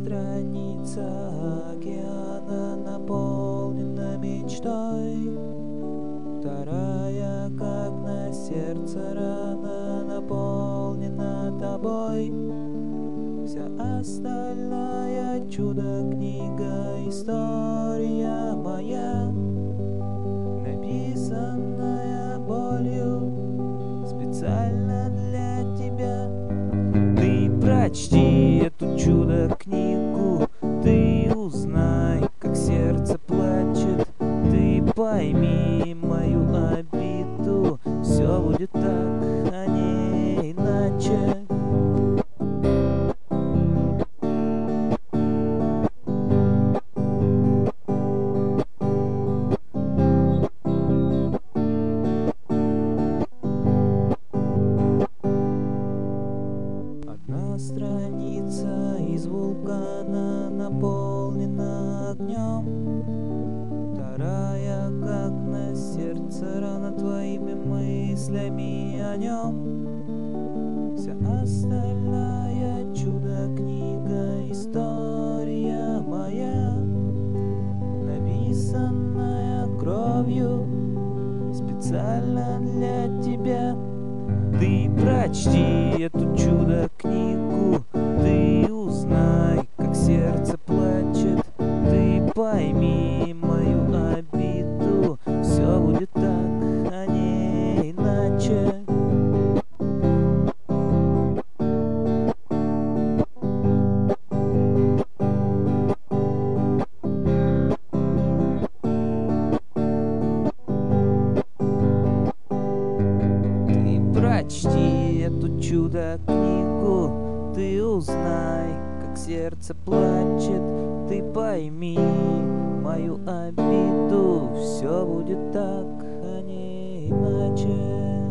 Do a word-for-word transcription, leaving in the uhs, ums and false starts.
страница океана наполнена мечтой, вторая, как на сердце рана, наполнена тобой. Вся остальная чудо-книга, история моя, написанная болью специально для тебя. Ты прочти эту чудо-книгу, ты узнай, как сердце плачет, ты пойми мою обиду, все будет так, а не иначе. Одна страница из вулкана наполнена огнем, вторая, как на сердце рана, твоими мыслями о нем. Вся остальная чудо-книга, история моя, написанная кровью специально для тебя. Ты прочти эту чудо-книгу, ты узнай, как сердце плачет, ты пойми мою обиду, все будет так, а не иначе. Прочти эту чудо-книгу, ты узнай, как сердце плачет, ты пойми мою обиду, все будет так, а не иначе.